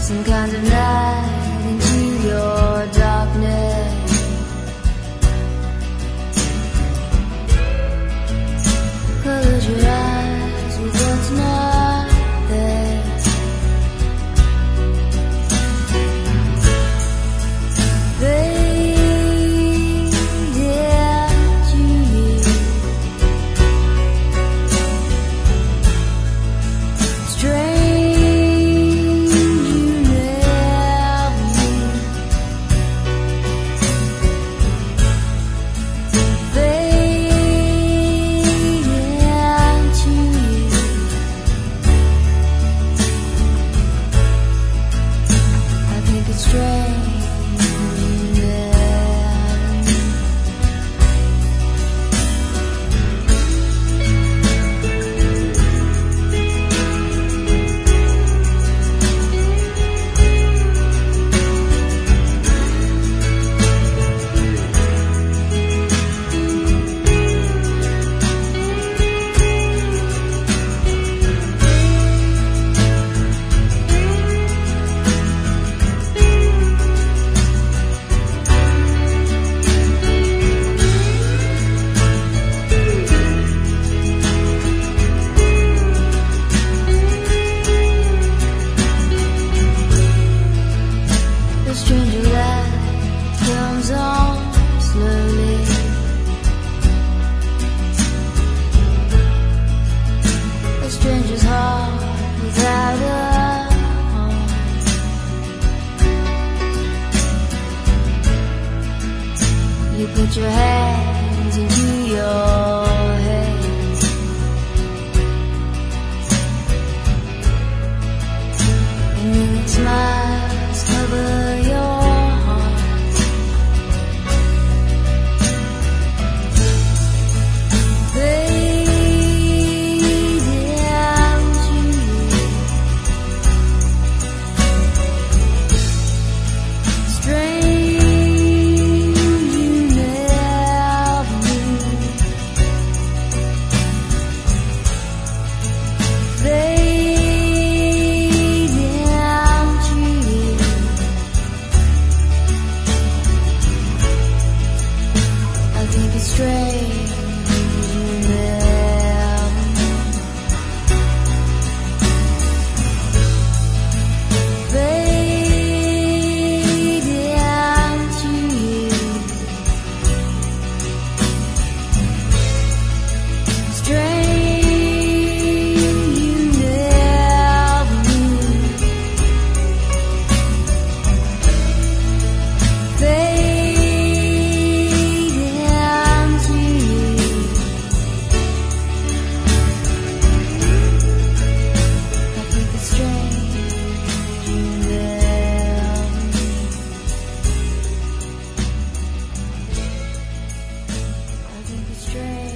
some kind of night into your darkness. Close your eyes with what's not there. Fade into you. Strange you never knew. Fade into you. I think it's strange. The stranger light comes on slowly. A stranger's heart without a home. You put your hands into your head. And then it smiles cover your heart. Fade into you. Strange you never knew. Fade into you. I think it's strange you never knew. Fade into you. Strange you never knew. Fade into you. I think it's strange you never knew. I think it's strange.